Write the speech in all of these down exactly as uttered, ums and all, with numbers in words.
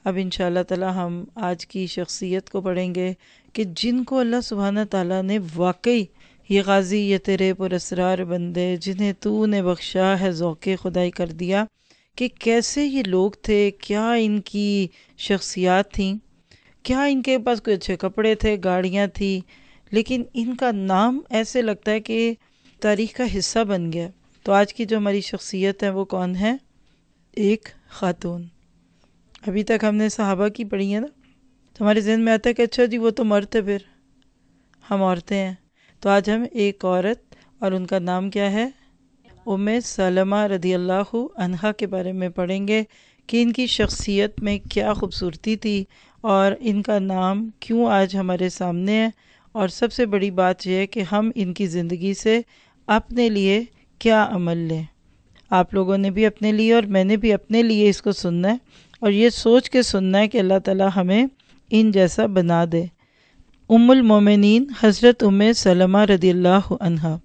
اب انشاءاللہ تعالی ہم آج کی شخصیت کو پڑھیں گے کہ جن کو اللہ سبحانہ تعالیٰ نے واقعی یہ غازی یہ تیرے پر اسرار بندے جنہیں تو نے بخشا ہے ذوق خدائی کر دیا، کہ کیسے یہ لوگ تھے، کیا ان کی شخصیات تھیں، کیا ان کے پاس کوئی اچھے کپڑے تھے، گاڑیاں تھیں، لیکن ان کا نام ایسے لگتا ہے کہ تاریخ کا حصہ بن گیا۔ تو آج کی جو ہماری شخصیت ہے وہ کون ہے؟ ایک خاتون۔ ابھی تک ہم نے صحابہ کی پڑھی ہے نا، تو ہمارے ذہن میں آتا ہے کہ اچھا جی وہ تو مرد تھے، پھر ہم عورتیں ہیں۔ تو آج ہم ایک عورت اور ان کا نام کیا ہے؟ ام سلمہ رضی اللہ عنہا کے بارے میں پڑھیں گے کہ ان کی شخصیت میں کیا خوبصورتی تھی اور ان کا نام کیوں آج ہمارے سامنے ہے، اور سب سے بڑی بات یہ ہے کہ ہم ان کی زندگی سے اپنے لیے کیا عمل لیں۔ آپ لوگوں نے بھی اپنے لیے اور میں نے بھی اپنے لیے اس کو سننا ہے، اور یہ سوچ کے سننا ہے کہ اللہ تعالی ہمیں ان جیسا بنا دے۔ ام المومنین حضرت ام سلمہ رضی اللہ عنہا۔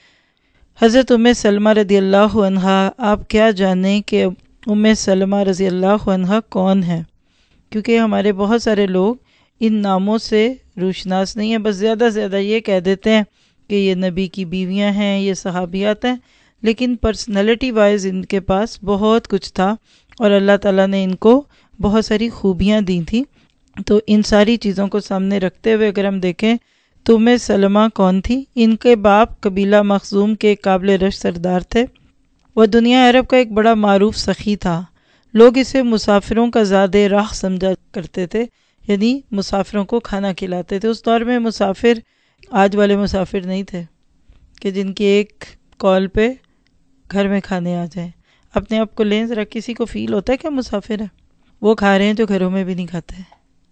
حضرت ام سلمہ رضی اللہ عنہا، آپ کیا جانیں کہ ام سلمہ رضی اللہ عنہا کون ہے، کیونکہ ہمارے بہت سارے لوگ ان ناموں سے روشناس نہیں ہیں، بس زیادہ سے زیادہ یہ کہہ دیتے ہیں کہ یہ نبی کی بیویاں ہیں، یہ صحابیات ہیں، لیکن پرسنالٹی وائز ان کے پاس بہت کچھ تھا اور اللہ تعالیٰ نے ان کو بہت ساری خوبیاں دی تھیں۔ تو ان ساری چیزوں کو سامنے رکھتے ہوئے اگر ہم دیکھیں تو ام سلمہ کون تھی؟ ان کے باپ قبیلہ مخزوم کے قابل رش سردار تھے۔ وہ دنیا عرب کا ایک بڑا معروف سخی تھا۔ لوگ اسے مسافروں کا زاد راہ سمجھا کرتے تھے، یعنی مسافروں کو کھانا کھلاتے تھے۔ اس دور میں مسافر آج والے مسافر نہیں تھے کہ جن کی ایک کال پہ گھر میں کھانے آ جائیں۔ اپنے آپ کو لیں ذرا، کسی کو فیل ہوتا ہے کہ مسافر ہے؟ وہ کھا رہے ہیں جو گھروں میں بھی نہیں کھاتے،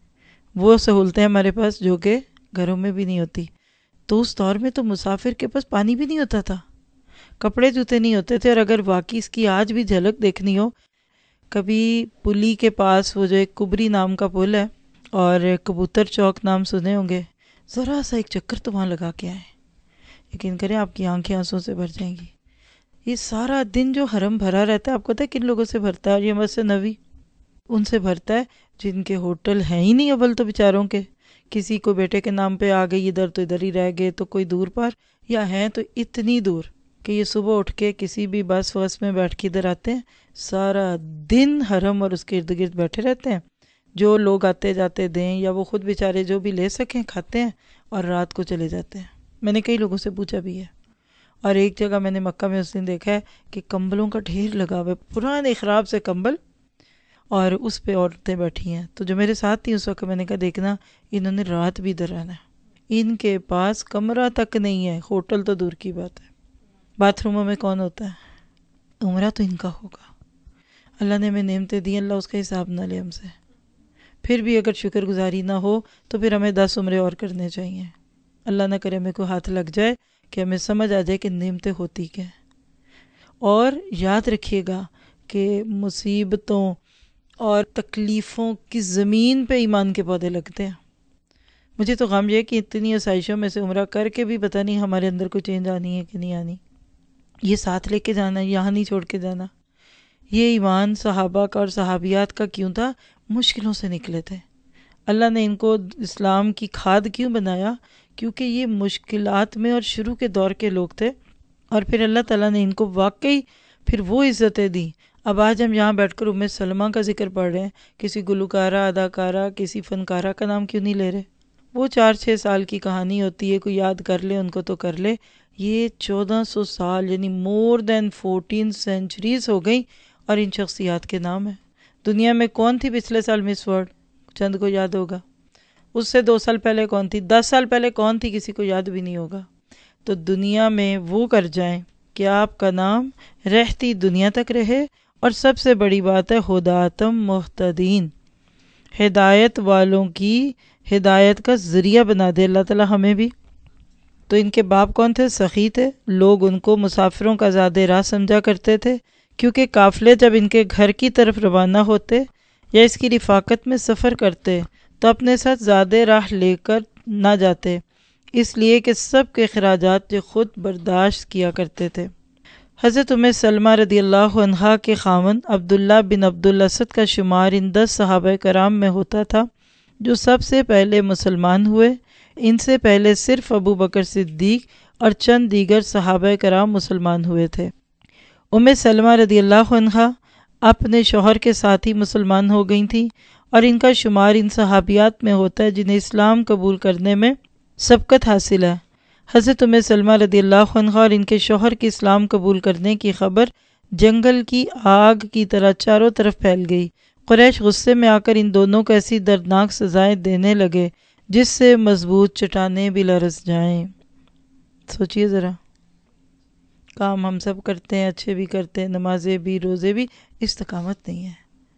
وہ سہولتیں ہمارے پاس جو کہ گھروں میں بھی نہیں ہوتی۔ تو اس دور میں تو مسافر کے پاس پانی بھی نہیں ہوتا تھا، کپڑے جوتے نہیں ہوتے تھے، اور اگر واقعی اس کی آج بھی جھلک دیکھنی ہو، کبھی پلی کے پاس وہ جو ایک کبری نام کا پل ہے اور کبوتر چوک نام سنے ہوں گے، ذرا سا ایک چکر تو وہاں لگا کے آئیں، یقین کریں آپ کی آنکھیں آنسوں سے بھر جائیں گی۔ یہ سارا دن جو حرم بھرا رہتا ہے، آپ کو پتہ ہے کن لوگوں سے بھرتا ہے؟ اور یہ مسجد نبوی ان سے بھرتا ہے جن کے ہوٹل ہیں ہی نہیں اول تو بیچاروں کے، کسی کو بیٹے کے نام پہ آ گئی، ادھر تو ادھر ہی رہ گئے، تو کوئی دور پر، یا ہیں تو اتنی دور کہ یہ صبح اٹھ کے کسی بھی بس وس میں بیٹھ کے ادھر آتے ہیں، سارا دن حرم اور اس کے ارد گرد بیٹھے رہتے ہیں، جو لوگ آتے جاتے دیں یا وہ خود بیچارے جو بھی لے سکیں کھاتے ہیں اور رات کو چلے جاتے ہیں۔ میں نے کئی لوگوں سے پوچھا بھی ہے، اور ایک جگہ میں نے مکہ میں اس دن دیکھا ہے کہ کمبلوں کا ڈھیر لگا ہوا ہے، پرانے خراب سے کمبل، اور اس پہ عورتیں بیٹھی ہیں۔ تو جو میرے ساتھ تھی اس وقت میں نے کہا دیکھنا انہوں نے رات بھی ادھر رہنا ہے، ان کے پاس کمرہ تک نہیں ہے، ہوٹل تو دور کی بات ہے۔ باتھ روموں میں کون ہوتا ہے؟ عمرہ تو ان کا ہوگا۔ اللہ نے ہمیں نعمتیں دی، اللہ اس کا حساب نہ لے ہم سے، پھر بھی اگر شکر گزاری نہ ہو تو پھر ہمیں دس عمرے اور کرنے چاہیے۔ اللہ نہ کرے ہمیں کوئی ہاتھ لگ جائے کہ ہمیں سمجھ آ جائے کہ نعمتیں ہوتی کیا ہیں۔ اور یاد رکھیے گا کہ مصیبتوں اور تکلیفوں کی زمین پہ ایمان کے پودے لگتے ہیں۔ مجھے تو غم یہ کہ اتنی آسائشوں میں سے عمرہ کر کے بھی پتہ نہیں ہمارے اندر کوئی چینج آنی ہے کہ نہیں آنی۔ یہ ساتھ لے کے جانا ہے، یہاں نہیں چھوڑ کے جانا۔ یہ ایمان صحابہ کا اور صحابیات کا کیوں تھا؟ مشکلوں سے نکلے تھے۔ اللہ نے ان کو اسلام کی کھاد کیوں بنایا؟ کیونکہ یہ مشکلات میں اور شروع کے دور کے لوگ تھے، اور پھر اللہ تعالیٰ نے ان کو واقعی پھر وہ عزتیں دی۔ اب آج ہم یہاں بیٹھ کر ام سلمہ کا ذکر پڑھ رہے ہیں، کسی گلوکارہ، اداکارہ، کسی فنکارہ کا نام کیوں نہیں لے رہے؟ وہ چار چھ سال کی کہانی ہوتی ہے، کوئی یاد کر لے ان کو تو کر لے۔ یہ چودہ سو سال یعنی مور دین فورٹین سینچریز ہو گئی اور ان شخصیات کے نام ہیں۔ دنیا میں کون تھی پچھلے سال مس ورلڈ؟ چند کو یاد ہوگا۔ اس سے دو سال پہلے کون تھی؟ دس سال پہلے کون تھی؟ کسی کو یاد بھی نہیں ہوگا۔ تو دنیا میں وہ کر جائیں کہ آپ کا نام رہتی دنیا تک رہے، اور سب سے بڑی بات ہے ہداتم مہتدین، ہدایت والوں کی ہدایت کا ذریعہ بنا دے اللہ تعالیٰ ہمیں بھی۔ تو ان کے باپ کون تھے؟ سخی تھے۔ لوگ ان کو مسافروں کا زاد راہ سمجھا کرتے تھے، کیونکہ قافلے جب ان کے گھر کی طرف روانہ ہوتے یا اس کی رفاقت میں سفر کرتے تو اپنے ساتھ زاد راہ لے کر نہ جاتے، اس لیے کہ سب کے اخراجات جو خود برداشت کیا کرتے تھے۔ حضرت ام سلمہ رضی اللہ عنہا کے خاوند عبداللہ بن عبد الاسد کا شمار ان دس صحابہ کرام میں ہوتا تھا جو سب سے پہلے مسلمان ہوئے۔ ان سے پہلے صرف ابو بکر صدیق اور چند دیگر صحابہ کرام مسلمان ہوئے تھے۔ ام سلمہ رضی اللہ عنہا اپنے شوہر کے ساتھ ہی مسلمان ہو گئی تھیں اور ان کا شمار ان صحابیات میں ہوتا ہے جنہیں اسلام قبول کرنے میں سبقت حاصل ہے۔ حضرت ام سلمہ رضی اللہ عنہا اور ان کے شوہر کے اسلام قبول کرنے کی خبر جنگل کی آگ کی طرح چاروں طرف پھیل گئی۔ قریش غصے میں آ کر ان دونوں کو ایسی دردناک سزائیں دینے لگے جس سے مضبوط چٹانیں بھی لرز جائیں۔ سوچئے ذرا، کام ہم سب کرتے ہیں، اچھے بھی کرتے ہیں، نمازیں بھی، روزے بھی، استقامت نہیں ہے۔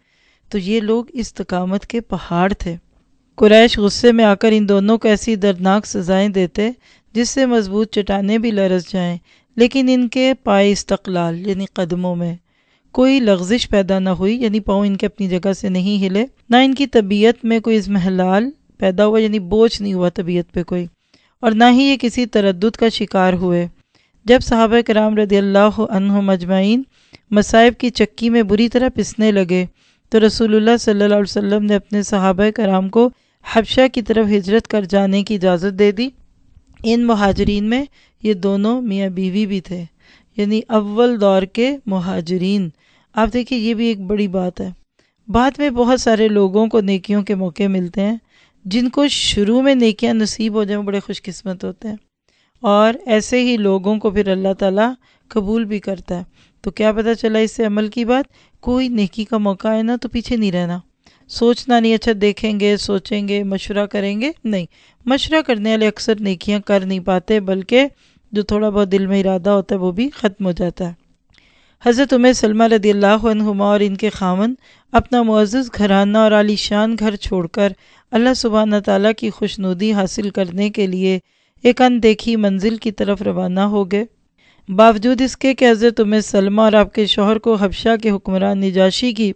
تو یہ لوگ استقامت کے پہاڑ تھے۔ قریش غصے میں آ کر ان دونوں کو ایسی دردناک سزائیں دیتے جس سے مضبوط چٹانیں بھی لرز جائیں، لیکن ان کے پائے استقلال یعنی قدموں میں کوئی لغزش پیدا نہ ہوئی، یعنی پاؤں ان کے اپنی جگہ سے نہیں ہلے، نہ ان کی طبیعت میں کوئی اضمحلال پیدا ہوا، یعنی بوجھ نہیں ہوا طبیعت پہ کوئی، اور نہ ہی یہ کسی تردد کا شکار ہوئے۔ جب صحابہ کرام رضی اللہ عنہم اجمعین مصائب کی چکی میں بری طرح پسنے لگے تو رسول اللہ صلی اللہ علیہ وسلم نے اپنے صحابہ کرام کو حبشہ کی طرف ہجرت کر جانے کی اجازت دے دی۔ ان مہاجرین میں یہ دونوں میاں بیوی بھی تھے، یعنی اول دور کے مہاجرین۔ آپ دیکھیں یہ بھی ایک بڑی بات ہے۔ بعد میں بہت سارے لوگوں کو نیکیوں کے موقع ملتے ہیں، جن کو شروع میں نیکیاں نصیب ہو جائیں بڑے خوش قسمت ہوتے ہیں، اور ایسے ہی لوگوں کو پھر اللہ تعالیٰ قبول بھی کرتا ہے۔ تو کیا پتہ چلا اس سے عمل کی بات، کوئی نیکی کا موقع ہے نا تو پیچھے نہیں رہنا، سوچنا نہیں اچھا دیکھیں گے، سوچیں گے، مشورہ کریں گے، نہیں، مشورہ کرنے والے اکثر نیکیاں کر نہیں پاتے، بلکہ جو تھوڑا بہت دل میں ارادہ ہوتا ہے وہ بھی ختم ہو جاتا ہے۔ حضرت ام سلمہ رضی اللہ عنہما اور ان کے خاوند اپنا معزز گھرانہ اور عالی شان گھر چھوڑ کر اللہ سبحانہ تعالیٰ کی خوشنودی حاصل کرنے کے لیے ایک اندیکھی منزل کی طرف روانہ ہو گئے۔ باوجود اس کے کہ حضرت ام سلمہ اور آپ کے شوہر کو حبشہ کے حکمران نجاشی کی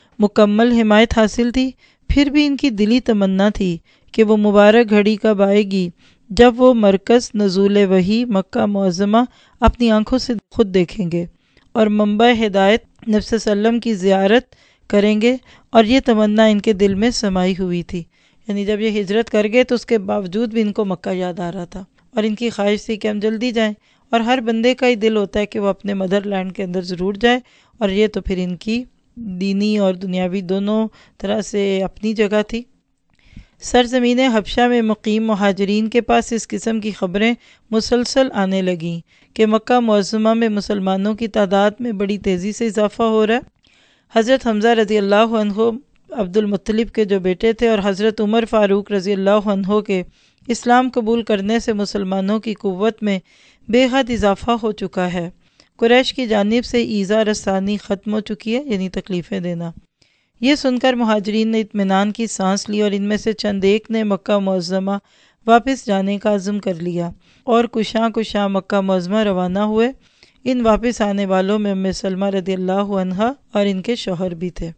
مکمل حمایت حاصل تھی، پھر بھی ان کی دلی تمنا تھی کہ وہ مبارک گھڑی کب آئے گی جب وہ مرکز نزول وحی مکہ معظمہ اپنی آنکھوں سے خود دیکھیں گے اور منبع ہدایت نبی صلی اللہ علیہ وسلم کی زیارت کریں گے، اور یہ تمنا ان کے دل میں سمائی ہوئی تھی۔ یعنی جب یہ ہجرت کر گئے تو اس کے باوجود بھی ان کو مکہ یاد آ رہا تھا، اور ان کی خواہش تھی کہ ہم جلدی جائیں، اور ہر بندے کا ہی دل ہوتا ہے کہ وہ اپنے مدر لینڈ کے اندر ضرور جائے، اور یہ تو پھر ان کی دینی اور دنیاوی دونوں طرح سے اپنی جگہ تھی۔ سرزمین حبشہ میں مقیم مہاجرین کے پاس اس قسم کی خبریں مسلسل آنے لگیں کہ مکہ معظمہ میں مسلمانوں کی تعداد میں بڑی تیزی سے اضافہ ہو رہا ہے۔ حضرت حمزہ رضی اللہ عنہ عبد المطلب کے جو بیٹے تھے، اور حضرت عمر فاروق رضی اللہ عنہ کے اسلام قبول کرنے سے مسلمانوں کی قوت میں بے حد اضافہ ہو چکا ہے۔ قریش کی جانب سے ایذا رسانی ختم ہو چکی ہے، یعنی تکلیفیں دینا۔ یہ سن کر مہاجرین نے اطمینان کی سانس لی، اور ان میں سے چند ایک نے مکہ معظمہ واپس جانے کا عزم کر لیا اور کشاں کشاں مکہ معظمہ روانہ ہوئے۔ ان واپس آنے والوں میں ام سلمہ رضی اللہ عنہا اور ان کے شوہر بھی تھے،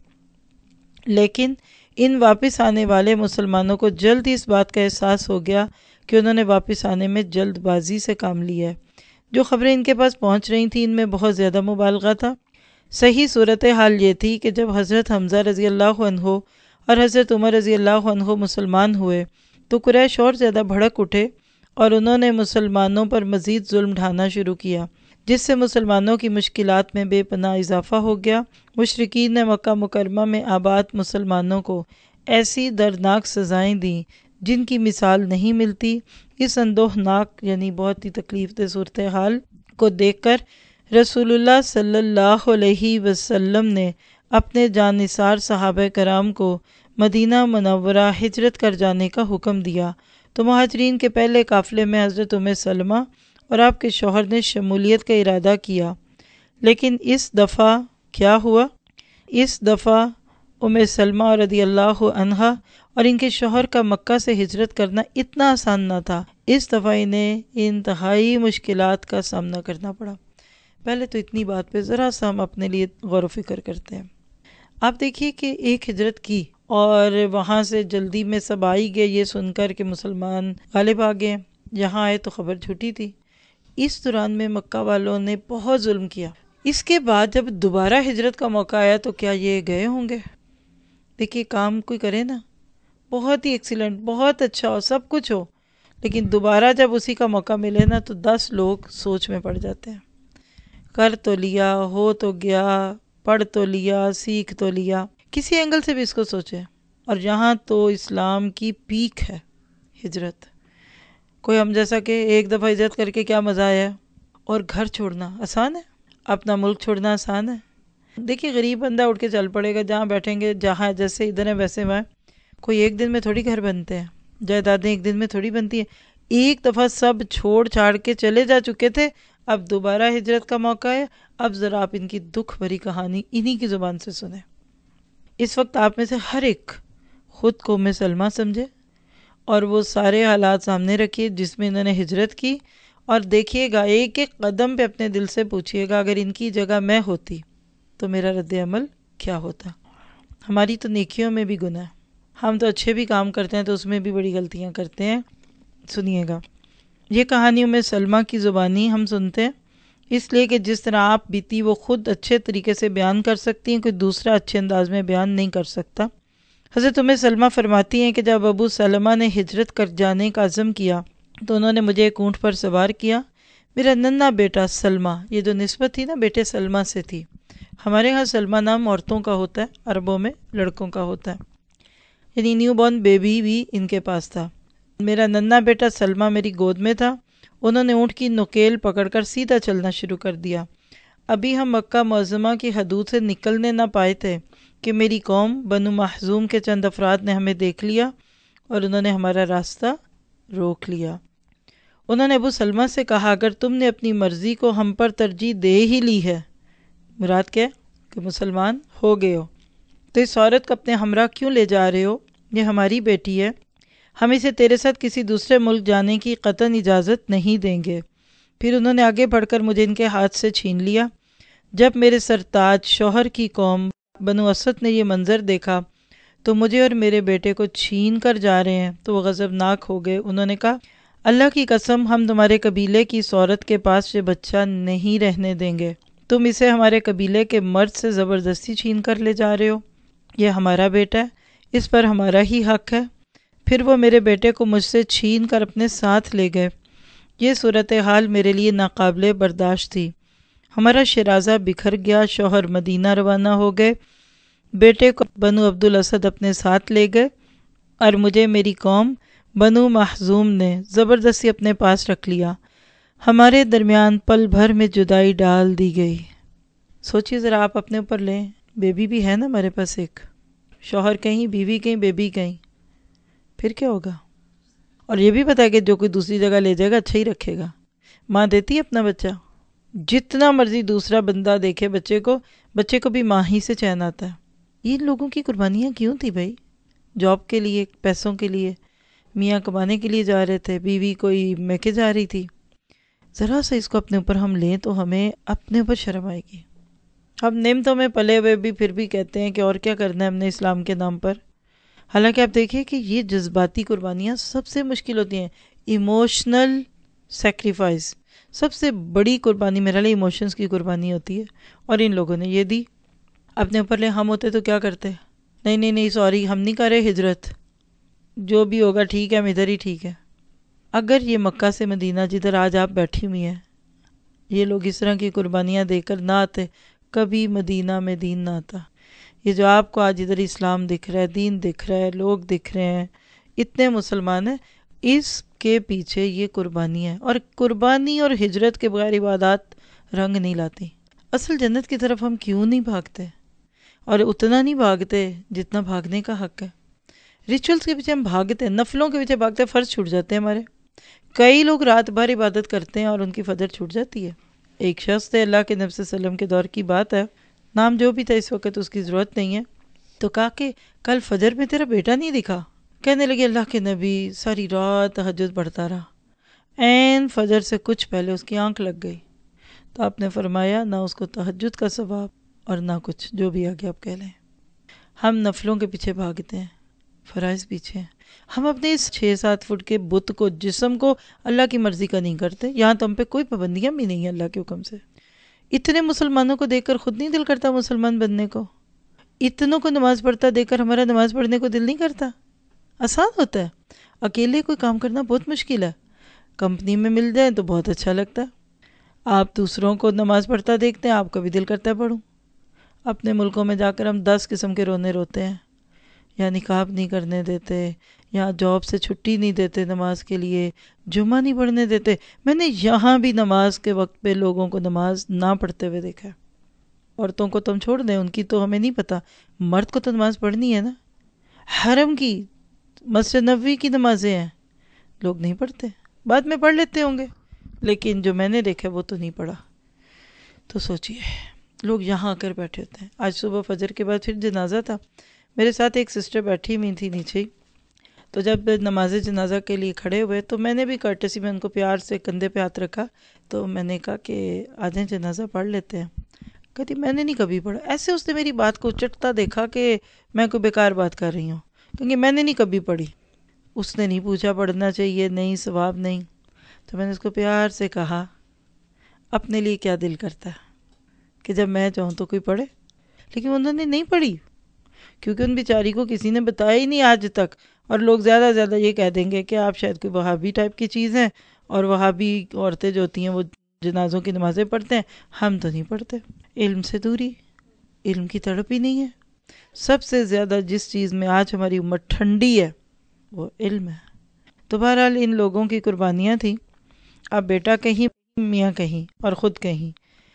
لیکن ان واپس آنے والے مسلمانوں کو جلد ہی اس بات کا احساس ہو گیا کہ انہوں نے واپس آنے میں جلد بازی سے کام لیا ہے۔ جو خبریں ان کے پاس پہنچ رہی تھیں ان میں بہت زیادہ مبالغہ تھا۔ صحیح صورتحال یہ تھی کہ جب حضرت حمزہ رضی اللہ عنہ اور حضرت عمر رضی اللہ عنہ مسلمان ہوئے تو قریش اور زیادہ بھڑک اٹھے، اور انہوں نے مسلمانوں پر مزید ظلم ڈھانا شروع کیا، جس سے مسلمانوں کی مشکلات میں بے پناہ اضافہ ہو گیا۔ مشرکین نے مکہ مکرمہ میں آباد مسلمانوں کو ایسی دردناک سزائیں دیں جن کی مثال نہیں ملتی۔ اس اندوہناک یعنی بہت ہی تکلیف دہ صورتحال کو دیکھ کر رسول اللہ صلی اللہ علیہ وسلم نے اپنے جان نثار صحابہ کرام کو مدینہ منورہ ہجرت کر جانے کا حکم دیا، تو مہاجرین کے پہلے قافلے میں حضرت ام سلمہ اور آپ کے شوہر نے شمولیت کا ارادہ کیا۔ لیکن اس دفعہ کیا ہوا؟ اس دفعہ ام سلمہ رضی اللہ عنہا اور ان کے شوہر کا مکہ سے ہجرت کرنا اتنا آسان نہ تھا۔ اس دفعہ انہیں انتہائی مشکلات کا سامنا کرنا پڑا۔ پہلے تو اتنی بات پہ ذرا سا ہم اپنے لیے غور و فکر کرتے ہیں۔ آپ دیکھیے کہ ایک ہجرت کی اور وہاں سے جلدی میں سب آئی گئے یہ سن کر کہ مسلمان غالب آ گئے، یہاں آئے تو خبر جھوٹی تھی۔ اس دوران میں مکہ والوں نے بہت ظلم کیا. اس کے بعد جب دوبارہ ہجرت کا موقع آیا تو کیا یہ گئے ہوں گے؟ دیکھیے کام کوئی کرے نا بہت ہی ایکسیلنٹ، بہت اچھا ہو، سب کچھ ہو، لیکن دوبارہ جب اسی کا موقع ملے نا تو دس لوگ سوچ میں پڑ جاتے ہیں. کر تو لیا، ہو تو گیا، پڑھ تو لیا، سیکھ تو لیا، کسی اینگل سے بھی اس کو سوچے. اور یہاں تو اسلام کی پیک ہے ہجرت. کوئی ہم جیسا کہ ایک دفعہ ہجرت کر کے کیا مزہ آیا؟ اور گھر چھوڑنا آسان ہے؟ اپنا ملک چھوڑنا آسان ہے؟ دیکھیے غریب بندہ اٹھ کے چل پڑے گا، جہاں بیٹھیں گے، جہاں جیسے ادھر ہیں ویسے وہاں. کوئی ایک دن میں تھوڑی گھر بنتے ہیں، جائیدادیں ایک دن میں تھوڑی بنتی ہیں. ایک دفعہ سب چھوڑ چھاڑ کے چلے جا چکے تھے، اب دوبارہ ہجرت کا موقع ہے. اب ذرا آپ ان کی دکھ بھری کہانی انہی کی زبان سے سنیں. اس وقت آپ میں سے ہر ایک خود کو ام سلمہ سمجھے اور وہ سارے حالات سامنے رکھیے جس میں انہوں نے ہجرت کی، اور دیکھیے گا ایک ایک قدم پہ اپنے دل سے پوچھیے گا اگر ان کی جگہ میں ہوتی تو میرا رد عمل کیا ہوتا. ہماری تو نیکیوں میں بھی گناہ ہے، ہم تو اچھے بھی کام کرتے ہیں تو اس میں بھی بڑی غلطیاں کرتے ہیں. سنیے گا یہ کہانی ام سلمہ کی زبانی ہم سنتے ہیں اس لیے کہ جس طرح آپ بیتی وہ خود اچھے طریقے سے بیان کر سکتی ہیں، کوئی دوسرا اچھے انداز میں بیان نہیں کر سکتا. حضرت ام سلمہ فرماتی ہیں کہ جب ابو سلمہ نے ہجرت کر جانے کا عزم کیا تو انہوں نے مجھے ایک اونٹ پر سوار کیا. میرا ننھا بیٹا سلمہ، یہ جو نسبت تھی نا بیٹے سلمہ سے تھی. ہمارے ہاں سلمہ نام عورتوں کا ہوتا ہے، عربوں میں لڑکوں کا ہوتا ہے، یعنی نیو بورن بیبی بھی ان کے پاس تھا. میرا ننھا بیٹا سلمہ میری گود میں تھا. انہوں نے اونٹ کی نکیل پکڑ کر سیدھا چلنا شروع کر دیا. ابھی ہم مکہ معظمہ کی حدود سے نکلنے نہ پائے تھے کہ میری قوم بنو مخزوم کے چند افراد نے ہمیں دیکھ لیا اور انہوں نے ہمارا راستہ روک لیا. انہوں نے ابو سلمہ سے کہا اگر تم نے اپنی مرضی کو ہم پر ترجیح دے ہی لی ہے، مراد کیا کہ مسلمان ہو گئے ہو، تو اس عورت کو اپنے ہمراہ کیوں لے جا رہے ہو؟ یہ ہماری بیٹی ہے، ہم اسے تیرے ساتھ کسی دوسرے ملک جانے کی قطعاً اجازت نہیں دیں گے. پھر انہوں نے آگے بڑھ کر مجھے ان کے ہاتھ سے چھین لیا. جب میرے سرتاج شوہر کی قوم بنو اسد نے یہ منظر دیکھا تو مجھے اور میرے بیٹے کو چھین کر جا رہے ہیں تو وہ غضبناک ہو گئے. انہوں نے کہا اللہ کی قسم ہم تمہارے قبیلے کی اس عورت کے پاس یہ بچہ نہیں رہنے دیں گے. تم اسے ہمارے قبیلے کے مرد سے زبردستی چھین کر لے جا رہے ہو. یہ ہمارا بیٹا ہے، اس پر ہمارا ہی حق ہے. پھر وہ میرے بیٹے کو مجھ سے چھین کر اپنے ساتھ لے گئے. یہ صورتحال میرے لیے ناقابل برداشت تھی. ہمارا شیرازہ بکھر گیا. شوہر مدینہ روانہ ہو گئے. بیٹے کو بنو عبد الاسد اپنے ساتھ لے گئے اور مجھے میری قوم بنو مخزوم نے زبردستی اپنے پاس رکھ لیا. ہمارے درمیان پل بھر میں جدائی ڈال دی گئی. سوچیے ذرا آپ اپنے اوپر لیں، بیبی بھی ہے نا ہمارے پاس، ایک شوہر کہیں، بیوی کہیں، بیبی کہیں، پھر کیا ہوگا؟ اور یہ بھی پتا ہے کہ جو کوئی دوسری جگہ لے جائے گا اچھا ہی رکھے گا. ماں دیتی ہے اپنا بچہ، جتنا مرضی دوسرا بندہ دیکھے بچے کو، بچے کو بھی ماں ہی سے چین آتا ہے. ان لوگوں کی قربانیاں کیوں تھی بھائی؟ جاب کے لیے، پیسوں کے لیے، میاں کمانے کے لیے جا رہے تھے، بیوی کوئی میکے جا رہی تھی. ذرا سا اس کو اپنے اوپر ہم لیں تو ہمیں اپنے اوپر شرم آئے گی. ہم نعمتوں میں پلے ہوئے بھی پھر بھی کہتے ہیں کہ اور کیا کرنا ہے ہم نے اسلام کے نام پر. حالانکہ آپ دیکھیں کہ یہ جذباتی قربانیاں سب سے مشکل ہوتی ہیں. ایموشنل سیکریفائس سب سے بڑی قربانی میرے لیے ایموشنز کی قربانی ہوتی ہے، اور ان لوگوں نے یہ دی. اپنے اوپر لے. ہم ہوتے تو کیا کرتے؟ نہیں نہیں نہیں سوری ہم نہیں کر رہے ہجرت، جو بھی ہوگا ٹھیک ہے، ہم ادھر ہی ٹھیک ہے. اگر یہ مکہ سے مدینہ جدھر آج آپ بیٹھی ہوئی ہیں، یہ لوگ اس طرح کی قربانیاں دے کر نہ آتے، کبھی مدینہ میں دین نہ آتا. یہ جو آپ کو آج ادھر اسلام دکھ رہا ہے، دین دکھ رہا ہے، لوگ دکھ رہے ہیں، اتنے مسلمان ہیں، اس کے پیچھے یہ قربانی ہے. اور قربانی اور ہجرت کے بغیر عبادات رنگ نہیں لاتی. اصل جنت کی طرف ہم کیوں نہیں بھاگتے؟ اور اتنا نہیں بھاگتے جتنا بھاگنے کا حق ہے. ریچولز کے پیچھے ہم بھاگتے ہیں، نفلوں کے پیچھے بھاگتے ہیں، فرض چھوٹ جاتے ہیں ہمارے. کئی لوگ رات بھر عبادت کرتے ہیں اور ان کی فجر چھوٹ جاتی ہے. ایک شخص تھے، اللہ کے نبی صلی اللہ علیہ وسلم کے دور کی بات ہے، نام جو بھی تھا اس وقت اس کی ضرورت نہیں ہے، تو کہا کہ کل فجر میں تیرا بیٹا نہیں دکھا. کہنے لگے اللہ کے نبی ساری رات تہجد پڑھتا رہا، این فجر سے کچھ پہلے اس کی آنکھ لگ گئی. تو آپ نے فرمایا نہ اس کو تہجد کا ثواب اور نہ کچھ، جو بھی آگے آپ کہہ لیں. ہم نفلوں کے پیچھے بھاگتے ہیں، فرائض پیچھے ہیں. ہم اپنے اس چھ سات فٹ کے بت کو، جسم کو اللہ کی مرضی کا نہیں کرتے. یہاں تو ہم پہ کوئی پابندیاں بھی نہیں ہیں اللہ کے حکم سے. اتنے مسلمانوں کو دیکھ کر خود نہیں دل کرتا مسلمان بننے کو؟ اتنوں کو نماز پڑھتا دیکھ کر ہمارا نماز پڑھنے کو دل نہیں کرتا؟ آسان ہوتا ہے. اکیلے کوئی کام کرنا بہت مشکل ہے. کمپنی میں مل جائیں تو بہت اچھا لگتا ہے. آپ دوسروں کو نماز پڑھتا دیکھتے ہیں، آپ کا بھی دل کرتا ہے پڑھوں. اپنے ملکوں میں جا کر ہم دس قسم کے رونے روتے ہیں. یا نقاب نہیں کرنے دیتے، یا جاب سے چھٹی نہیں دیتے نماز کے لیے، جمعہ نہیں پڑھنے دیتے. میں نے یہاں بھی نماز کے وقت پہ لوگوں کو نماز نہ پڑھتے ہوئے دیکھا ہے. عورتوں کو تم چھوڑ دیں، ان کی تو ہمیں نہیں پتہ، مرد کو تو نماز پڑھنی ہے نا. حرم کی، مسجد نبوی کی نمازیں ہیں، لوگ نہیں پڑھتے. بعد میں پڑھ لیتے ہوں گے، لیکن جو میں نے دیکھا وہ تو نہیں پڑھا. تو سوچئے لوگ یہاں آ کر بیٹھے ہوتے ہیں. آج صبح فجر کے بعد پھر جنازہ تھا. میرے ساتھ ایک سسٹر بیٹھی ہوئی تھی نیچے ہی. تو جب نماز جنازہ کے لیے کھڑے ہوئے تو میں نے بھی کرٹسی میں ان کو پیار سے کندھے پہ ہاتھ رکھا. تو میں نے کہا کہ آ جائیں جنازہ پڑھ لیتے ہیں. کہتی میں نے نہیں کبھی پڑھا. ایسے اس نے میری بات کو چٹتا دیکھا کہ میں کوئی بیکار بات کر رہی ہوں، کیونکہ میں نے نہیں کبھی پڑھی. اس نے نہیں پوچھا پڑھنا چاہیے نہیں، ثواب نہیں. تو میں نے اس کو پیار سے کہا اپنے لیے کیا دل کرتا ہے کہ جب میں چاہوں تو کوئی پڑھے. لیکن انہوں نے نہیں پڑھی، کیونکہ ان بیچاری کو کسی نے بتایا ہی نہیں آج تک. اور لوگ زیادہ زیادہ یہ کہہ دیں گے کہ آپ شاید کوئی وہابی ٹائپ کی چیز ہیں، اور وہابی عورتیں جو ہوتی ہیں وہ جنازوں کی نمازیں پڑھتے ہیں. ہم تو نہیں پڑھتے. علم سے دوری، علم کی تڑپ ہی نہیں ہے. سب سے زیادہ جس چیز میں آج ہماری امت ٹھنڈی ہے وہ علم ہے. تو بہرحال ان لوگوں کی قربانیاں تھیں. اب بیٹا کہیں، میاں کہیں، اور خود کہیں.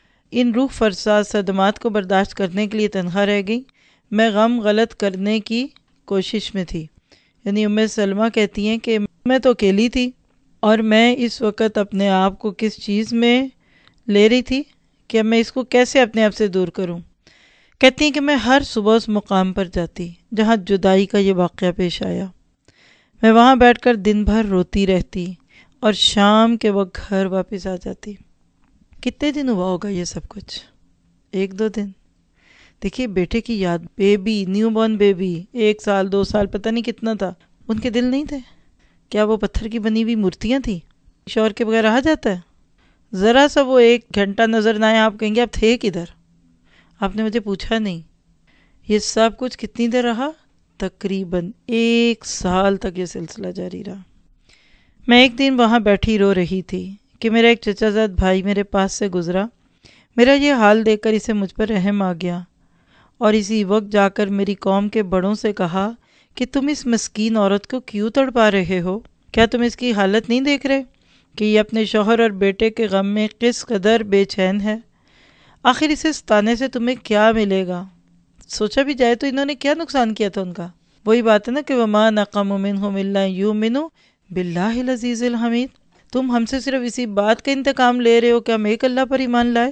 ان روح فرسا صدمات کو برداشت کرنے کے لیے تنہا رہ گئی. میں غم غلط کرنے کی کوشش میں تھی. یعنی ام سلمہ کہتی ہیں کہ میں تو اکیلی تھی، اور میں اس وقت اپنے آپ کو کس چیز میں لے رہی تھی کہ میں اس کو کیسے اپنے آپ سے دور کروں. کہتی ہیں کہ میں ہر صبح اس مقام پر جاتی جہاں جدائی کا یہ واقعہ پیش آیا. میں وہاں بیٹھ کر دن بھر روتی رہتی اور شام کے وقت گھر واپس آ جاتی. کتنے دن ہوا ہوگا یہ سب کچھ؟ ایک دو دن. دیکھیے بیٹے کی یاد، بیبی، نیو بورن بیبی، ایک سال دو سال پتہ نہیں کتنا تھا. ان کے دل نہیں تھے؟ کیا وہ پتھر کی بنی ہوئی مورتیاں تھیں؟ شوہر کے بغیر رہا جاتا ہے؟ ذرا سا وہ ایک گھنٹہ نظر نہ آئے آپ کہیں گے آپ تھے کدھر؟ آپ نے مجھے پوچھا نہیں. یہ سب کچھ کتنی دیر رہا؟ تقریباً ایک سال تک یہ سلسلہ جاری رہا. میں ایک دن وہاں بیٹھی رو رہی تھی کہ میرا ایک چچا زاد بھائی میرے پاس سے گزرا. میرا یہ حال دیکھ کر اسے مجھ پر رحم آ گیا، اور اسی وقت جا کر میری قوم کے بڑوں سے کہا کہ تم اس مسکین عورت کو کیوں تڑپا رہے ہو؟ کیا تم اس کی حالت نہیں دیکھ رہے کہ یہ اپنے شوہر اور بیٹے کے غم میں کس قدر بے چین ہے؟ آخر اسے ستانے سے تمہیں کیا ملے گا؟ سوچا بھی جائے تو انہوں نے کیا نقصان کیا تھا ان کا؟ وہی بات ہے نا کہ وَمَا نَقَمُوا مِنْهُمْ إِلَّا أَن يُؤْمِنُوا بِاللَّهِ الْعَزِيزِ الْحَمِيدِ. تم ہم سے صرف اسی بات کا انتقام لے رہے ہو کہ ہم ایک اللہ پر ایمان لائے.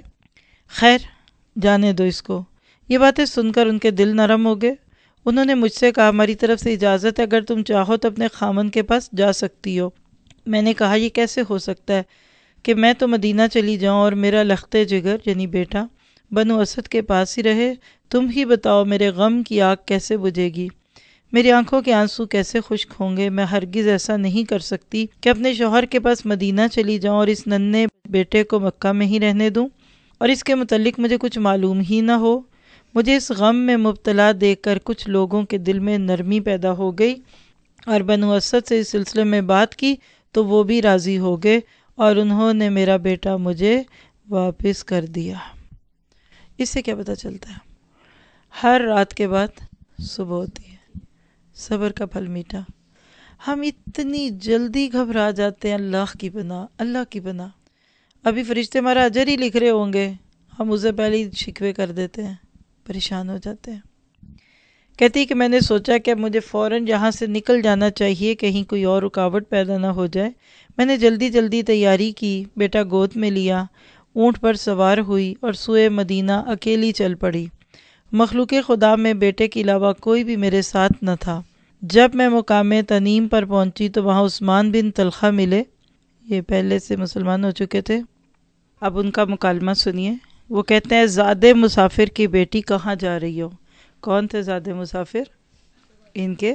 خیر جانے دو اس کو. یہ باتیں سن کر ان کے دل نرم ہو گئے. انہوں نے مجھ سے کہا ہماری طرف سے اجازت ہے، اگر تم چاہو تو اپنے خامن کے پاس جا سکتی ہو. میں نے کہا یہ کیسے ہو سکتا ہے کہ میں تو مدینہ چلی جاؤں اور میرا لخت جگر یعنی بیٹا بنو اسد کے پاس ہی رہے. تم ہی بتاؤ میرے غم کی آگ کیسے بجھے گی، میری آنکھوں کے آنسو کیسے خشک ہوں گے. میں ہرگز ایسا نہیں کر سکتی کہ اپنے شوہر کے پاس مدینہ چلی جاؤں اور اس ننھے بیٹے کو مکہ میں ہی رہنے دوں، اور اس کے متعلق مجھے کچھ معلوم ہی نہ ہو. مجھے اس غم میں مبتلا دیکھ کر کچھ لوگوں کے دل میں نرمی پیدا ہو گئی، اور بنو اسد سے اس سلسلے میں بات کی تو وہ بھی راضی ہو گئے، اور انہوں نے میرا بیٹا مجھے واپس کر دیا. اس سے کیا پتہ چلتا ہے؟ ہر رات کے بعد صبح ہوتی ہے. صبر کا پھل میٹھا. ہم اتنی جلدی گھبرا جاتے ہیں اللہ کی پناہ، اللہ کی پناہ. ابھی فرشتے ہمارا اجر ہی لکھ رہے ہوں گے، ہم اسے پہلے ہی شکوے کر دیتے ہیں، پریشان ہو جاتے ہیں. کہتی کہ میں نے سوچا کہ اب مجھے فوراً یہاں سے نکل جانا چاہیے، کہیں کوئی اور رکاوٹ پیدا نہ ہو جائے. میں نے جلدی جلدی تیاری کی، بیٹا گود میں لیا، اونٹ پر سوار ہوئی اور سوئے مدینہ اکیلی چل پڑی. مخلوق خدا میں بیٹے کے علاوہ کوئی بھی میرے ساتھ نہ تھا. جب میں مقام تنیم پر پہنچی تو وہاں عثمان بن طلحہ ملے. یہ پہلے سے مسلمان ہو چکے تھے. اب ان کا مکالمہ سنیے. وہ کہتے ہیں زادے مسافر کی بیٹی کہاں جا رہی ہو؟ کون تھے زادے مسافر؟ ان کے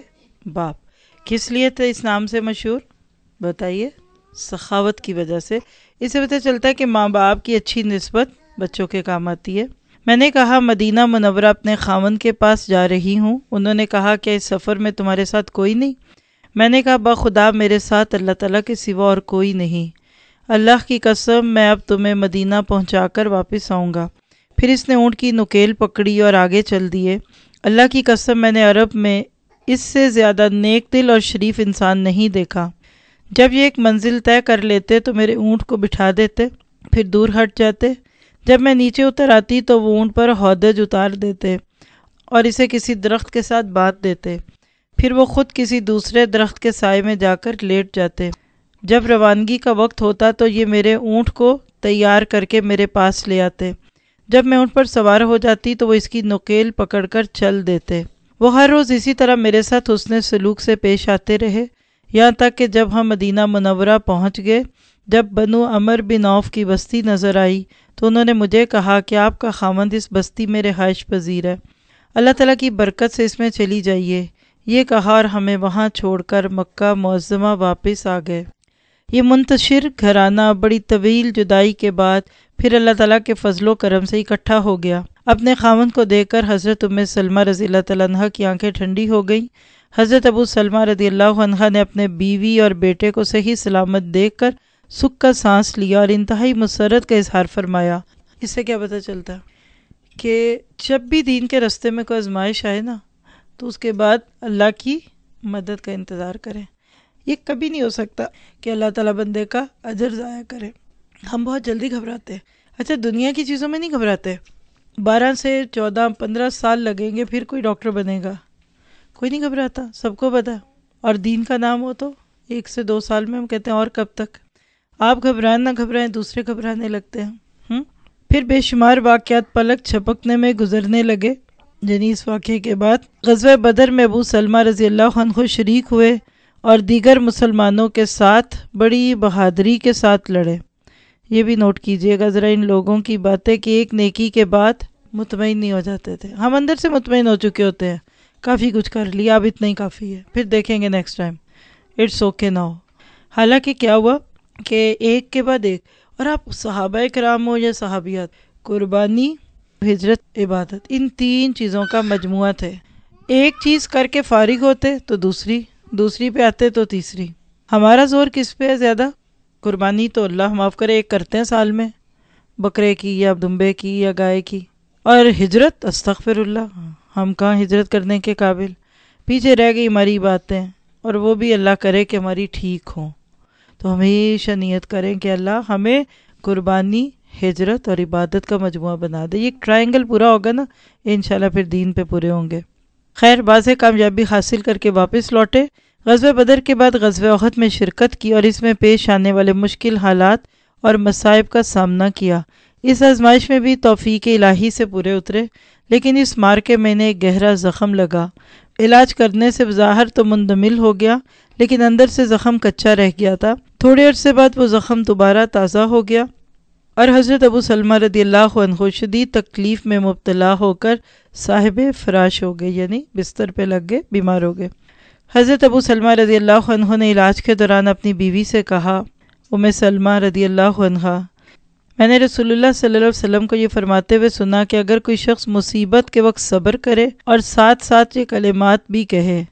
باپ کس لیے تھے اس نام سے مشہور؟ بتائیے۔ سخاوت کی وجہ سے۔ اس سے پتہ چلتا ہے کہ ماں باپ کی اچھی نسبت بچوں کے کام آتی ہے۔ میں نے کہا مدینہ منورہ اپنے خاوند کے پاس جا رہی ہوں۔ انہوں نے کہا کہ اس سفر میں تمہارے ساتھ کوئی نہیں؟ میں نے کہا بخدا میرے ساتھ اللہ تعالیٰ کے سوا اور کوئی نہیں۔ اللہ کی قسم میں اب تمہیں مدینہ پہنچا کر واپس آؤں گا۔ پھر اس نے اونٹ کی نکیل پکڑی اور آگے چل دیے۔ اللہ کی قسم میں نے عرب میں اس سے زیادہ نیک دل اور شریف انسان نہیں دیکھا۔ جب یہ ایک منزل طے کر لیتے تو میرے اونٹ کو بٹھا دیتے، پھر دور ہٹ جاتے۔ جب میں نیچے اتر آتی تو وہ اونٹ پر ہودج اتار دیتے اور اسے کسی درخت کے ساتھ باندھ دیتے، پھر وہ خود کسی دوسرے درخت کے سائے میں جا کر لیٹ جاتے۔ جب روانگی کا وقت ہوتا تو یہ میرے اونٹ کو تیار کر کے میرے پاس لے آتے۔ جب میں اونٹ پر سوار ہو جاتی تو وہ اس کی نکیل پکڑ کر چل دیتے۔ وہ ہر روز اسی طرح میرے ساتھ حسن سلوک سے پیش آتے رہے، یہاں تک کہ جب ہم مدینہ منورہ پہنچ گئے، جب بنو عمر بن عوف کی بستی نظر آئی تو انہوں نے مجھے کہا کہ آپ کا خاوند اس بستی میں رہائش پذیر ہے، اللہ تعالیٰ کی برکت سے اس میں چلی جائیے۔ یہ کہا اور ہمیں وہاں چھوڑ کر مکہ معظمہ واپس آ گئے۔ یہ منتشر گھرانہ بڑی طویل جدائی کے بعد پھر اللہ تعالیٰ کے فضل و کرم سے اکٹھا ہو گیا۔ اپنے خاوند کو دیکھ کر حضرت ام سلمہ رضی اللہ تعالیٰ عنہ کی آنکھیں ٹھنڈی ہو گئیں۔ حضرت ابو سلمہ رضی اللہ عنہ نے اپنے بیوی اور بیٹے کو صحیح سلامت دیکھ کر سکھ کا سانس لیا اور انتہائی مسرت کا اظہار فرمایا۔ اس سے کیا پتہ چلتا ہے کہ جب بھی دین کے رستے میں کوئی آزمائش آئے نا تو اس کے بعد اللہ کی مدد کا انتظار کریں۔ یہ کبھی نہیں ہو سکتا کہ اللہ تعالیٰ بندے کا اجر ضائع کرے۔ ہم بہت جلدی گھبراتے ہیں۔ اچھا دنیا کی چیزوں میں نہیں گھبراتے، بارہ سے چودہ پندرہ سال لگیں گے پھر کوئی ڈاکٹر بنے گا، کوئی نہیں گھبراتا، سب کو پتا۔ اور دین کا نام ہو تو ایک سے دو سال میں ہم کہتے ہیں اور کب تک؟ آپ گھبرائیں نہ گھبرائیں، دوسرے گھبرانے لگتے ہیں۔ ہم پھر بے شمار واقعات پلک چھپکنے میں گزرنے لگے۔ یعنی اس واقعے کے بعد غزوہ بدر میں ابو سلمہ رضی اللہ عنہ شریک ہوئے اور دیگر مسلمانوں کے ساتھ بڑی بہادری کے ساتھ لڑے۔ یہ بھی نوٹ کیجئے گا ذرا ان لوگوں کی باتیں کہ ایک نیکی کے بعد مطمئن نہیں ہو جاتے تھے۔ ہم اندر سے مطمئن ہو چکے ہوتے ہیں، کافی کچھ کر لیا، اب اتنا ہی کافی ہے، پھر دیکھیں گے next time, it's okay now. حالانکہ کیا ہوا کہ ایک کے بعد ایک، اور آپ صحابہ کرام ہو یا صحابیات، قربانی، ہجرت، عبادت، ان تین چیزوں کا مجموعہ تھے۔ ایک چیز کر کے فارغ ہوتے تو دوسری، دوسری پہ آتے تو تیسری۔ ہمارا زور کس پہ ہے زیادہ؟ قربانی تو اللہ معاف کرے ایک کرتے ہیں سال میں، بکرے کی یا دمبے کی یا گائے کی، اور ہجرت استغفر اللہ، ہم کہاں ہجرت کرنے کے قابل، پیچھے رہ گئی ہماری باتیں، اور وہ بھی اللہ کرے کہ ہماری ٹھیک ہوں۔ تو ہمیشہ نیت کریں کہ اللہ ہمیں قربانی، ہجرت اور عبادت کا مجموعہ بنا دے۔ یہ ٹرائنگل پورا ہوگا نا انشاءاللہ پھر دین پہ پورے ہوں گے۔ خیر باز کامیابی حاصل کر کے واپس لوٹے۔ غزوہ بدر کے بعد غزوہ احد میں شرکت کی اور اس میں پیش آنے والے مشکل حالات اور مصائب کا سامنا کیا۔ اس آزمائش میں بھی توفیق الہی سے پورے اترے، لیکن اس مارکے میں نے ایک گہرا زخم لگا۔ علاج کرنے سے بظاہر تو مندمل ہو گیا، لیکن اندر سے زخم کچا رہ گیا تھا۔ تھوڑے عرصے بعد وہ زخم دوبارہ تازہ ہو گیا اور حضرت ابو سلمہ رضی اللہ عنہ شدید تکلیف میں مبتلا ہو کر صاحب فراش ہو گئے، یعنی بستر پہ لگ گئے، بیمار ہو گئے۔ حضرت ابو سلمہ رضی اللہ عنہ نے علاج کے دوران اپنی بیوی سے کہا، ام سلمہ رضی اللہ عنہ، میں نے رسول اللہ صلی اللہ علیہ وسلم کو یہ فرماتے ہوئے سنا کہ اگر کوئی شخص مصیبت کے وقت صبر کرے اور ساتھ ساتھ یہ کلمات بھی کہے،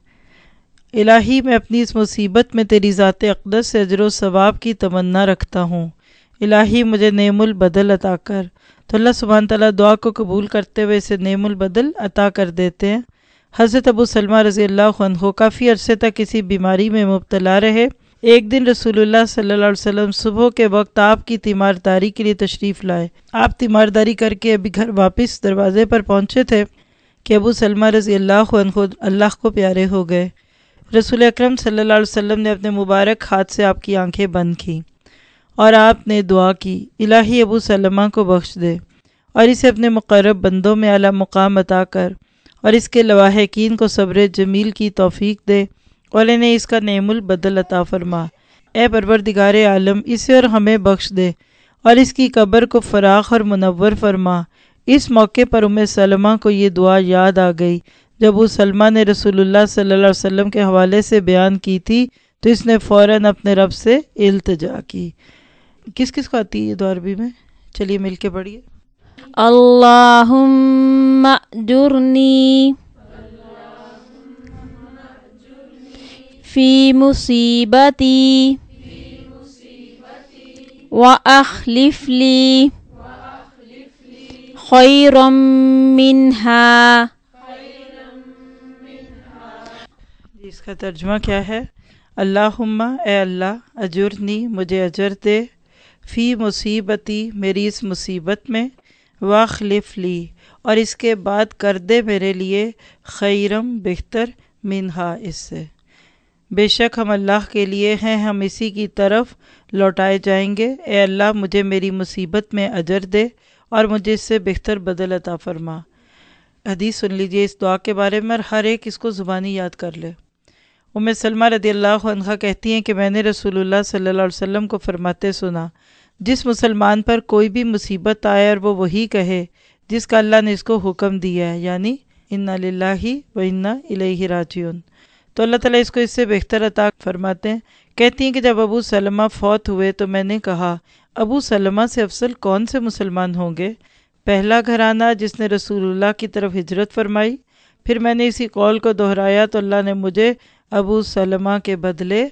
الہی میں اپنی اس مصیبت میں تیری ذات اقدس سے اجر و ثواب کی تمنا رکھتا ہوں، الہی مجھے نعم البدل عطا کر، تو اللہ سبحانہ تعالیٰ دعا کو قبول کرتے ہوئے اسے نعم البدل عطا کر دیتے ہیں۔ حضرت ابو سلمہ رضی اللہ عنہ کافی عرصے تک کسی بیماری میں مبتلا رہے۔ ایک دن رسول اللہ صلی اللہ علیہ وسلم صبح کے وقت آپ کی تیمارداری کے لیے تشریف لائے۔ آپ تیمارداری کر کے ابھی گھر واپس دروازے پر پہنچے تھے کہ ابو سلمہ رضی اللہ عنہ اللہ کو پیارے ہو گئے۔ رسول اکرم صلی اللہ علیہ وسلم نے اپنے مبارک ہاتھ سے آپ کی آنکھیں بند کی اور آپ نے دعا کی، الہی ابو سلمہ کو بخش دے اور اسے اپنے مقرب بندوں میں اعلیٰ مقام عطا کر، اور اس کے لواحقین کو صبر جمیل کی توفیق دے اور انہیں اس کا نعم البدل عطا فرما۔ اے پروردگار عالم، اسے اور ہمیں بخش دے اور اس کی قبر کو فراخ اور منور فرما۔ اس موقع پر ام سلمہ کو یہ دعا یاد آ گئی، جب ابو سلمہ نے رسول اللہ صلی اللہ علیہ وسلم کے حوالے سے بیان کی تھی تو اس نے فوراً اپنے رب سے التجا کی۔ کس کس کو آتی ہے یہ دعا عربی میں؟ چلیے مل کے پڑھیے۔ اللہم اجرنی فی مصیبتی واخلف لی خیرا منہا۔ اس کا ترجمہ کیا ہے؟ اللہم اے اللہ، اجرنی مجھے اجر دے، فی مصیبتی میری اس مصیبت میں، واخلف لی اور اس کے بعد کر دے میرے لیے، خیرم بہتر منہا اس سے۔ بے شک ہم اللہ کے لیے ہیں، ہم اسی کی طرف لوٹائے جائیں گے۔ اے اللہ مجھے میری مصیبت میں اجر دے اور مجھے اس سے بہتر بدل عطا فرما۔ حدیث سن لیجئے اس دعا کے بارے میں اور ہر ایک اس کو زبانی یاد کر لے۔ ام سلمہ رضی اللہ عنہا کہتی ہیں کہ میں نے رسول اللہ صلی اللہ علیہ وسلم کو فرماتے سنا، جس مسلمان پر کوئی بھی مصیبت آئے اور وہ وہی کہے جس کا اللہ نے اس کو حکم دیا ہے، یعنی انا للہ و انا الیہ راجعون، تو اللہ تعالیٰ اس کو اس سے بہتر عطا فرماتے ہیں۔ کہتی ہیں کہ جب ابو سلمہ فوت ہوئے تو میں نے کہا ابو سلمہ سے افضل کون سے مسلمان ہوں گے؟ پہلا گھرانہ جس نے رسول اللہ کی طرف ہجرت فرمائی۔ پھر میں نے اسی قول کو دہرایا تو اللہ نے مجھے ابو سلمہ کے بدلے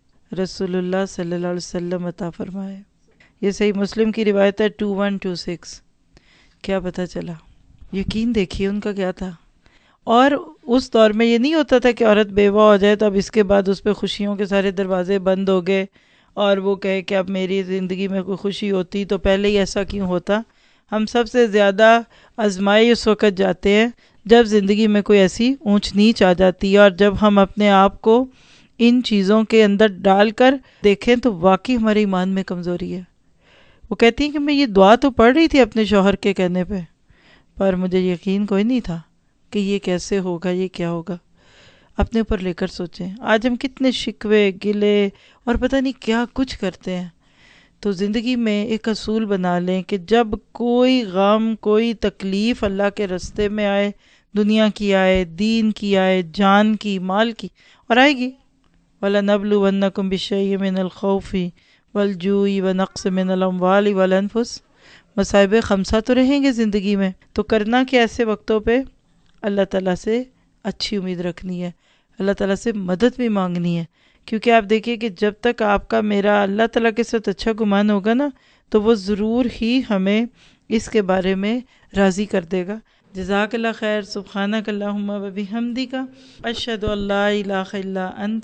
رسول اللہ صلی اللہ علیہ وسلم عطا فرمائے۔ یہ صحیح مسلم کی روایت ہے ٹو ون ٹو سکس۔ کیا پتہ چلا؟ یقین دیکھیے ان کا کیا تھا۔ اور اس دور میں یہ نہیں ہوتا تھا کہ عورت بیوہ ہو جائے تو اب اس کے بعد اس پہ خوشیوں کے سارے دروازے بند ہو گئے اور وہ کہے کہ اب میری زندگی میں کوئی خوشی ہوتی تو پہلے ہی ایسا کیوں ہوتا۔ ہم سب سے زیادہ آزمائی اس وقت جاتے ہیں جب زندگی میں کوئی ایسی اونچ نیچ آ جاتی ہے، اور جب ہم اپنے آپ کو ان چیزوں کے اندر ڈال کر دیکھیں تو واقعی ہمارے ایمان میں کمزوری ہے۔ وہ کہتی ہیں کہ میں یہ دعا تو پڑھ رہی تھی اپنے شوہر کے کہنے پہ، پر مجھے یقین کوئی نہیں تھا کہ یہ کیسے ہوگا، یہ کیا ہوگا۔ اپنے اوپر لے کر سوچیں، آج ہم کتنے شکوے گلے اور پتہ نہیں کیا کچھ کرتے ہیں۔ تو زندگی میں ایک اصول بنا لیں کہ جب کوئی غم، کوئی تکلیف اللہ کے رستے میں آئے، دنیا کی آئے، دین کی آئے، جان کی، مال کی، اور آئے گی، وَلَنَبْلُوَنَّكُمْ بِشَيْءٍ مِّنَ الْخَوْفِ وَالْجُوعِ وَنَقْصٍ مِّنَ الْأَمْوَالِ وَالْأَنفُسِ۔ مصائب خمسہ تو رہیں گے زندگی میں، تو کرنا کہ ایسے وقتوں پہ اللہ تعالیٰ سے اچھی امید رکھنی ہے، اللہ تعالیٰ سے مدد بھی مانگنی ہے، کیونکہ آپ دیکھیے کہ جب تک آپ کا میرا اللہ تعالیٰ کے ساتھ اچھا گمان ہوگا نا تو وہ ضرور ہی ہمیں اس کے بارے میں راضی کر دے گا۔ جزاک اللہ خیر۔ سبحانک اللہم و بحمدک، اشہد ان لا الہ الا انت،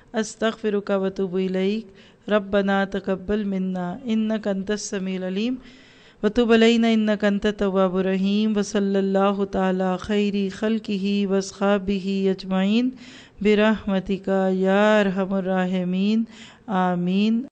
استغفرک و اتوب الیک۔ ربنا تقبل منا انک انت السمیع العلیم وتب علینا انک انت التواب الرحیم، وصلی اللہ تعالی خیر خلقہ واصحابہ اجمعین برحمتک یا ارحم الراحمین، آمین۔